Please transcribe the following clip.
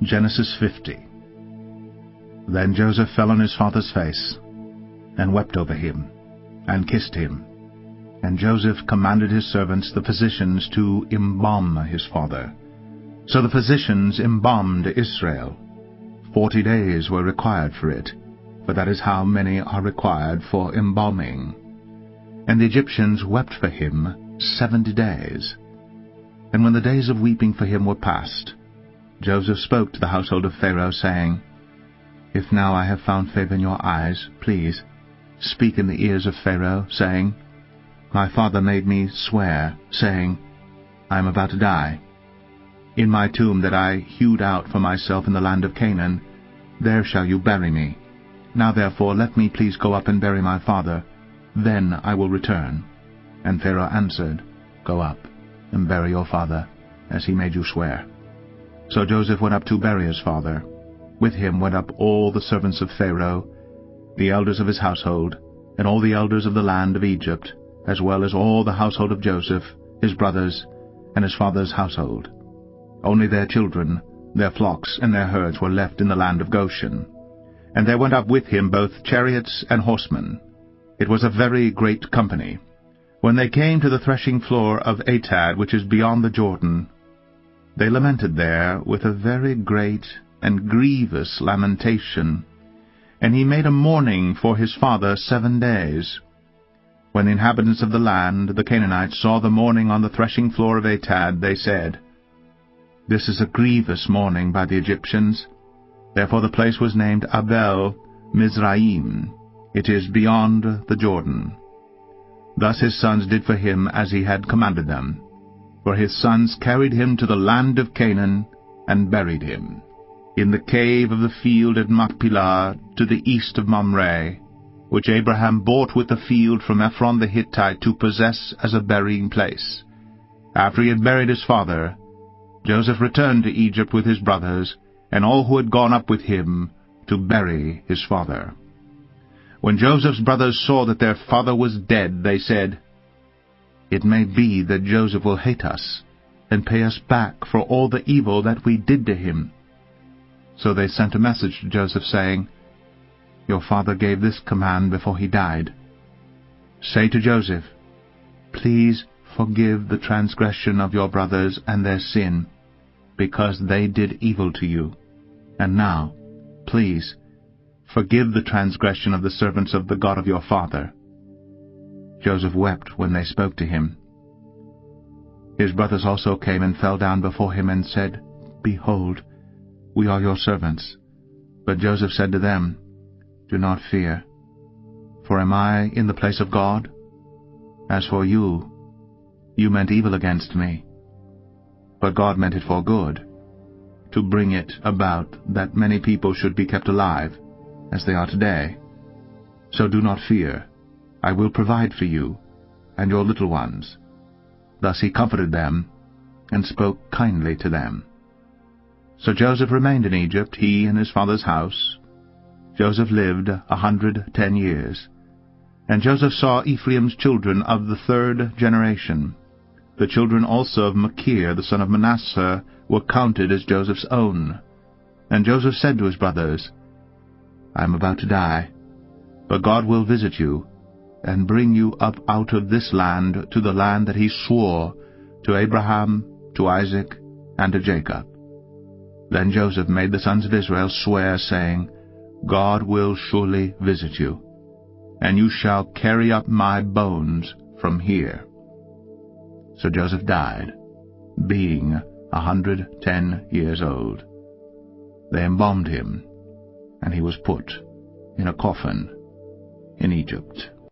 Genesis 50. Then Joseph fell on his father's face, and wept over him, and kissed him. And Joseph commanded his servants, the physicians, to embalm his father. So the physicians embalmed Israel. 40 days were required for it, for that is how many are required for embalming. And the Egyptians wept for him 70 days. And when the days of weeping for him were past, Joseph spoke to the household of Pharaoh, saying, If now I have found favor in your eyes, please, speak in the ears of Pharaoh, saying, My father made me swear, saying, I am about to die. In my tomb that I hewed out for myself in the land of Canaan, there shall you bury me. Now therefore let me please go up and bury my father, then I will return. And Pharaoh answered, Go up, and bury your father, as he made you swear. So Joseph went up to bury his father. With him went up all the servants of Pharaoh, the elders of his household, and all the elders of the land of Egypt, as well as all the household of Joseph, his brothers, and his father's household. Only their children, their flocks, and their herds were left in the land of Goshen. And there went up with him both chariots and horsemen. It was a very great company. When they came to the threshing floor of Atad, which is beyond the Jordan, they lamented there with a very great and grievous lamentation. And he made a mourning for his father 7 days. When the inhabitants of the land, the Canaanites, saw the mourning on the threshing floor of Atad, they said, This is a grievous mourning by the Egyptians. Therefore the place was named Abel Mizraim. It is beyond the Jordan. Thus his sons did for him as he had commanded them. For his sons carried him to the land of Canaan, and buried him in the cave of the field at Machpelah, to the east of Mamre, which Abraham bought with the field from Ephron the Hittite to possess as a burying place. After he had buried his father, Joseph returned to Egypt with his brothers, and all who had gone up with him to bury his father. When Joseph's brothers saw that their father was dead, they said, It may be that Joseph will hate us, and pay us back for all the evil that we did to him. So they sent a message to Joseph, saying, Your father gave this command before he died. Say to Joseph, Please forgive the transgression of your brothers and their sin, because they did evil to you. And now, please, forgive the transgression of the servants of the God of your father. Joseph wept when they spoke to him. His brothers also came and fell down before him and said, Behold, we are your servants. But Joseph said to them, Do not fear, for am I in the place of God? As for you, you meant evil against me, but God meant it for good, to bring it about that many people should be kept alive, as they are today. So do not fear, I will provide for you and your little ones. Thus he comforted them, and spoke kindly to them. So Joseph remained in Egypt, he and his father's house. Joseph lived 110 years. And Joseph saw Ephraim's children of the 3rd generation. The children also of Machir, the son of Manasseh, were counted as Joseph's own. And Joseph said to his brothers, I am about to die, but God will visit you, and bring you up out of this land to the land that he swore to Abraham, to Isaac, and to Jacob. Then Joseph made the sons of Israel swear, saying, God will surely visit you, and you shall carry up my bones from here. So Joseph died, being 110 years old. They embalmed him, and he was put in a coffin in Egypt.